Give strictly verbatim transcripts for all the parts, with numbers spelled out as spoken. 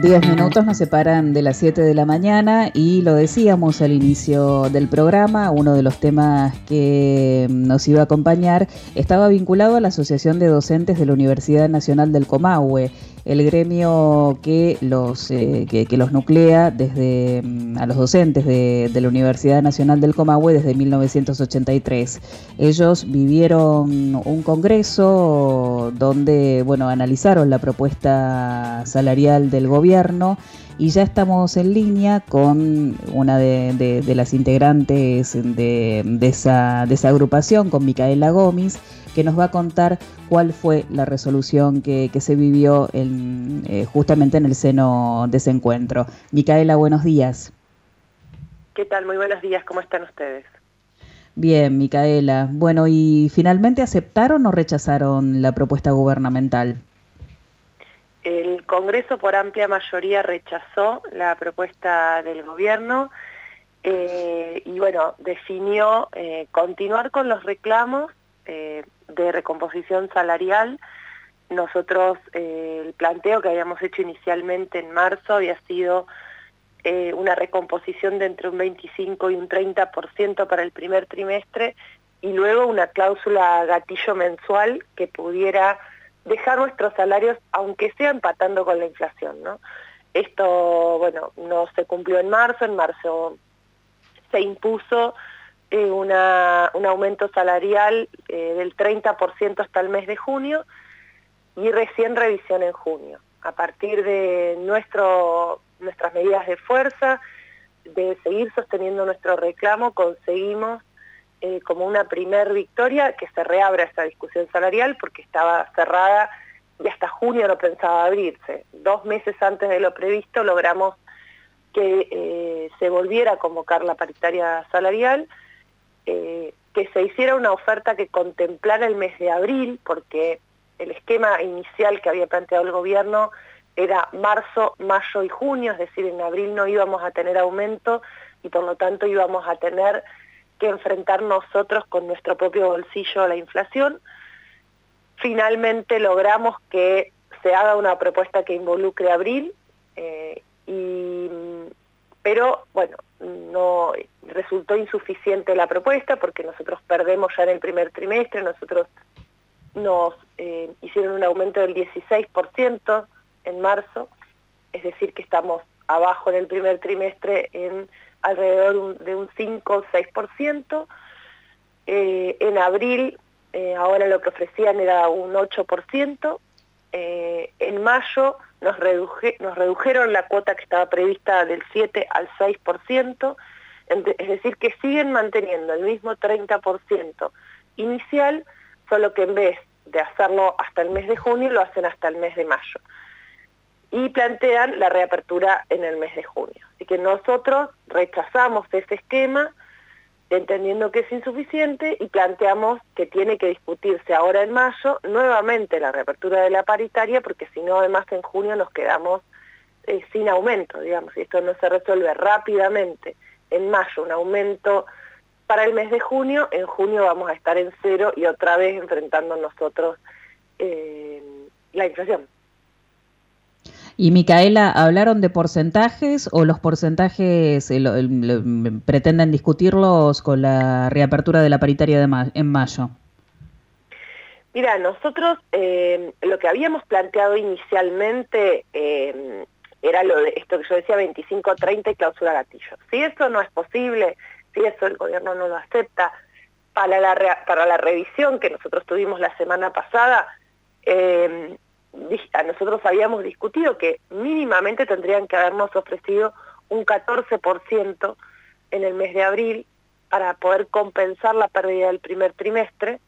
Diez minutos nos separan de las siete de la mañana y lo decíamos al inicio del programa, uno de los temas que nos iba a acompañar estaba vinculado a la Asociación de Docentes de la Universidad Nacional del Comahue, el gremio que los, eh, que, que los nuclea desde a los docentes de, de la Universidad Nacional del Comahue desde mil novecientos ochenta y tres. Ellos vivieron un congreso donde, bueno, analizaron la propuesta salarial del gobierno y ya estamos en línea con una de, de, de las integrantes de, de, esa, de esa agrupación, con Micaela Gómez, que nos va a contar cuál fue la resolución que, que se vivió en, eh, justamente en el seno de ese encuentro. Micaela, buenos días. ¿Qué tal? Muy buenos días, ¿cómo están ustedes? Bien, Micaela. Bueno, ¿y finalmente aceptaron o rechazaron la propuesta gubernamental? El Congreso por amplia mayoría rechazó la propuesta del gobierno eh, y bueno, definió eh, continuar con los reclamos eh, de recomposición salarial. Nosotros, eh, el planteo que habíamos hecho inicialmente en marzo había sido eh, una recomposición de entre un veinticinco y un treinta por ciento para el primer trimestre y luego una cláusula gatillo mensual que pudiera dejar nuestros salarios, aunque sea empatando con la inflación, ¿no? Esto, bueno, no se cumplió en marzo, en marzo se impuso eh, una, un aumento salarial eh, del treinta por ciento hasta el mes de junio y recién revisión en junio. A partir de nuestro, nuestras medidas de fuerza, de seguir sosteniendo nuestro reclamo, conseguimos Eh, como una primer victoria que se reabra esta discusión salarial porque estaba cerrada y hasta junio no pensaba abrirse. Dos meses antes de lo previsto logramos que eh, se volviera a convocar la paritaria salarial, eh, que se hiciera una oferta que contemplara el mes de abril, porque el esquema inicial que había planteado el gobierno era marzo, mayo y junio, es decir, en abril no íbamos a tener aumento y por lo tanto íbamos a tener que enfrentar nosotros con nuestro propio bolsillo a la inflación. Finalmente logramos que se haga una propuesta que involucre abril, eh, y, pero bueno, no resultó insuficiente la propuesta porque nosotros perdemos ya en el primer trimestre, nosotros nos eh, hicieron un aumento del dieciséis por ciento en marzo, es decir que estamos abajo en el primer trimestre en alrededor de un cinco o seis por ciento. Eh, en abril, eh, ahora lo que ofrecían era un ocho por ciento. Eh, en mayo nos, reduje, nos redujeron la cuota que estaba prevista del siete al seis por ciento, es decir, que siguen manteniendo el mismo treinta por ciento inicial, solo que en vez de hacerlo hasta el mes de junio, lo hacen hasta el mes de mayo. Y plantean la reapertura en el mes de junio. Así que nosotros rechazamos ese esquema, entendiendo que es insuficiente, y planteamos que tiene que discutirse ahora en mayo nuevamente la reapertura de la paritaria, porque si no, además en junio nos quedamos eh, sin aumento, digamos, y esto no se resuelve rápidamente. En mayo un aumento para el mes de junio, en junio vamos a estar en cero y otra vez enfrentando nosotros eh, la inflación. Y Micaela, ¿hablaron de porcentajes o los porcentajes eh, lo, lo, pretenden discutirlos con la reapertura de la paritaria de ma en mayo? Mira, nosotros eh, lo que habíamos planteado inicialmente eh, era lo de esto que yo decía, veinticinco a treinta y cláusula gatillo. Si eso no es posible, si eso el gobierno no lo acepta, para la, re para la revisión que nosotros tuvimos la semana pasada, eh, a nosotros habíamos discutido que mínimamente tendrían que habernos ofrecido un catorce por ciento en el mes de abril para poder compensar la pérdida del primer trimestre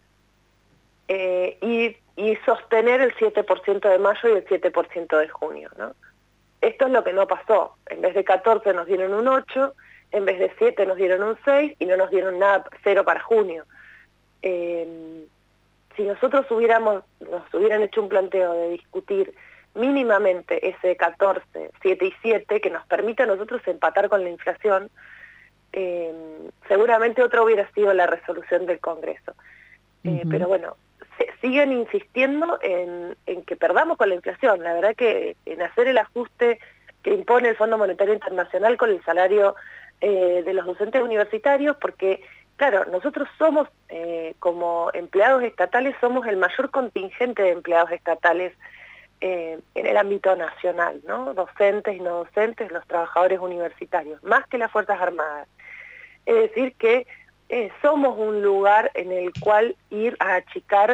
eh, y, y sostener el siete por ciento de mayo y el siete por ciento de junio, ¿no? Esto es lo que no pasó. En vez de catorce nos dieron un ocho, en vez de siete nos dieron un seis y no nos dieron nada, cero para junio. Eh, Si nosotros hubiéramos, nos hubieran hecho un planteo de discutir mínimamente ese catorce, siete y siete, que nos permita a nosotros empatar con la inflación, eh, seguramente otra hubiera sido la resolución del Congreso. Eh, uh-huh. Pero bueno, se, siguen insistiendo en, en que perdamos con la inflación. La verdad que en hacer el ajuste que impone el Fondo Monetario Internacional con el salario eh, de los docentes universitarios, porque, claro, nosotros somos, eh, como empleados estatales, somos el mayor contingente de empleados estatales eh, en el ámbito nacional, ¿no? Docentes y no docentes, los trabajadores universitarios, más que las Fuerzas Armadas. Es decir que eh, somos un lugar en el cual ir a achicar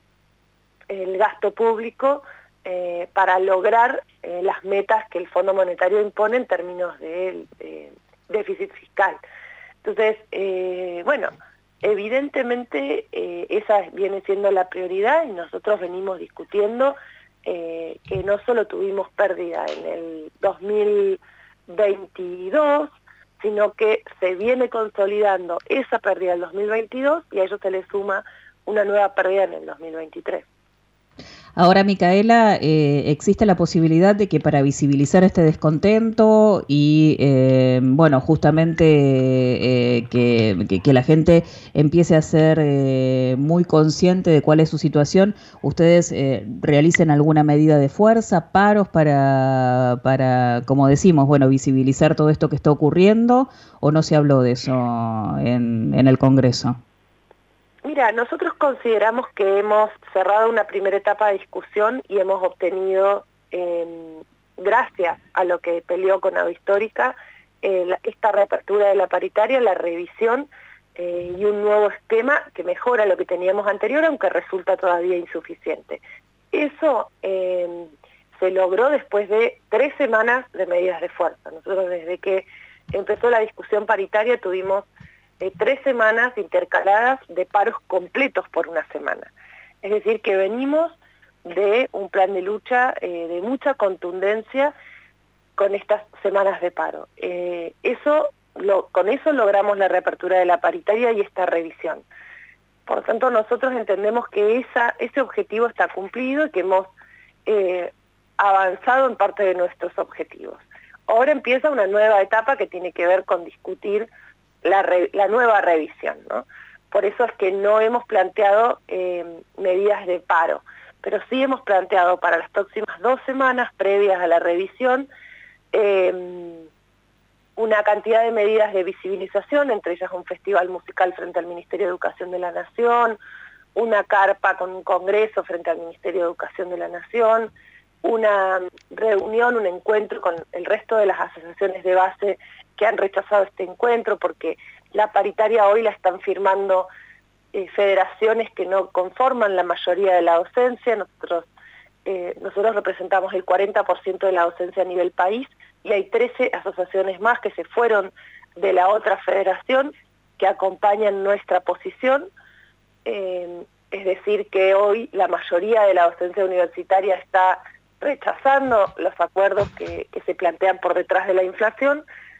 el gasto público eh, para lograr eh, las metas que el Fondo Monetario impone en términos de, de déficit fiscal. Entonces, eh, bueno, evidentemente eh, esa viene siendo la prioridad y nosotros venimos discutiendo eh, que no solo tuvimos pérdida en el dos mil veintidós, sino que se viene consolidando esa pérdida del dos mil veintidós y a ello se le suma una nueva pérdida en el dos mil veintitrés. Ahora, Micaela, eh, existe la posibilidad de que para visibilizar este descontento y, eh, bueno, justamente eh, que, que, que la gente empiece a ser eh, muy consciente de cuál es su situación, ¿ustedes eh, realicen alguna medida de fuerza, paros para, para, como decimos, bueno, visibilizar todo esto que está ocurriendo, o no se habló de eso en, en el Congreso? Mira, nosotros consideramos que hemos cerrado una primera etapa de discusión y hemos obtenido, eh, gracias a lo que peleó con Ado Histórica, eh, la, esta reapertura de la paritaria, la revisión eh, y un nuevo esquema que mejora lo que teníamos anterior, aunque resulta todavía insuficiente. Eso eh, se logró después de tres semanas de medidas de fuerza. Nosotros desde que empezó la discusión paritaria tuvimos Eh, tres semanas intercaladas de paros completos por una semana. Es decir, que venimos de un plan de lucha eh, de mucha contundencia con estas semanas de paro. Eh, eso, lo, con eso logramos la reapertura de la paritaria y esta revisión. Por lo tanto, nosotros entendemos que esa, ese objetivo está cumplido y que hemos eh, avanzado en parte de nuestros objetivos. Ahora empieza una nueva etapa que tiene que ver con discutir La, re, la nueva revisión, ¿no? Por eso es que no hemos planteado eh, medidas de paro, pero sí hemos planteado para las próximas dos semanas previas a la revisión eh, una cantidad de medidas de visibilización, entre ellas un festival musical frente al Ministerio de Educación de la Nación, una carpa con un congreso frente al Ministerio de Educación de la Nación, una reunión, un encuentro con el resto de las asociaciones de base que han rechazado este encuentro, porque la paritaria hoy la están firmando eh, federaciones que no conforman la mayoría de la docencia. Nosotros, eh, nosotros representamos el cuarenta por ciento de la docencia a nivel país y hay trece asociaciones más que se fueron de la otra federación que acompañan nuestra posición. Eh, es decir, que hoy la mayoría de la docencia universitaria está rechazando los acuerdos que, que se plantean por detrás de la inflación.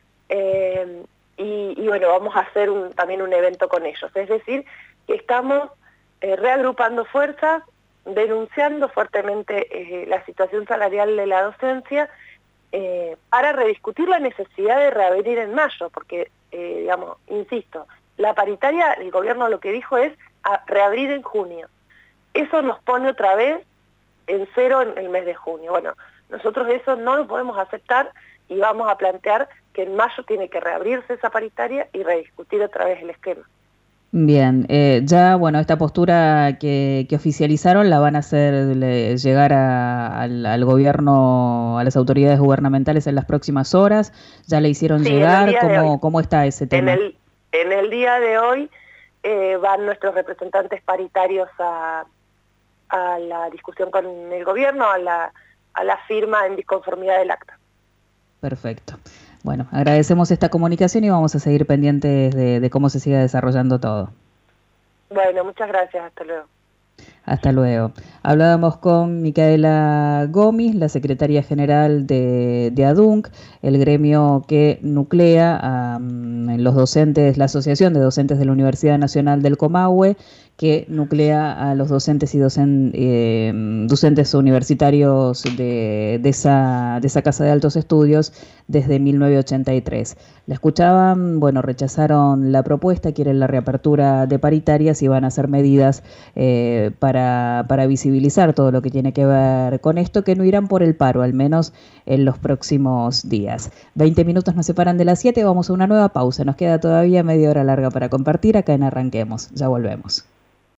Eh, y, y bueno, vamos a hacer un, también un evento con ellos. Es decir, que estamos eh, reagrupando fuerzas, denunciando fuertemente eh, la situación salarial de la docencia eh, para rediscutir la necesidad de reabrir en mayo, porque, eh, digamos, insisto, la paritaria, el gobierno lo que dijo es a reabrir en junio. Eso nos pone otra vez en cero en el mes de junio. Bueno, nosotros eso no lo podemos aceptar y vamos a plantear que en mayo tiene que reabrirse esa paritaria y rediscutir otra vez el esquema. Bien, eh, ya, bueno, esta postura que, que oficializaron la van a hacer le, llegar a, al, al gobierno, a las autoridades gubernamentales en las próximas horas. ¿Ya le hicieron sí, llegar? ¿Cómo, ¿Cómo está ese tema? En el, en el día de hoy eh, van nuestros representantes paritarios a, a la discusión con el gobierno, a la, a la firma en disconformidad del acta. Perfecto. Bueno, agradecemos esta comunicación y vamos a seguir pendientes de, de cómo se siga desarrollando todo. Bueno, muchas gracias. Hasta luego. Hasta luego. Hablábamos con Micaela Gomis, la secretaria general de, de ADUNC, el gremio que nuclea a um, los docentes, la Asociación de Docentes de la Universidad Nacional del Comahue, que nuclea a los docentes y docen, eh, docentes universitarios de, de, esa, de esa Casa de Altos Estudios desde mil novecientos ochenta y tres. La escuchaban, bueno, rechazaron la propuesta, quieren la reapertura de paritarias y van a hacer medidas eh, para, para visibilizar todo lo que tiene que ver con esto, que no irán por el paro, al menos en los próximos días. veinte minutos nos separan de las siete, vamos a una nueva pausa. Nos queda todavía media hora larga para compartir acá en Arranquemos. Ya volvemos.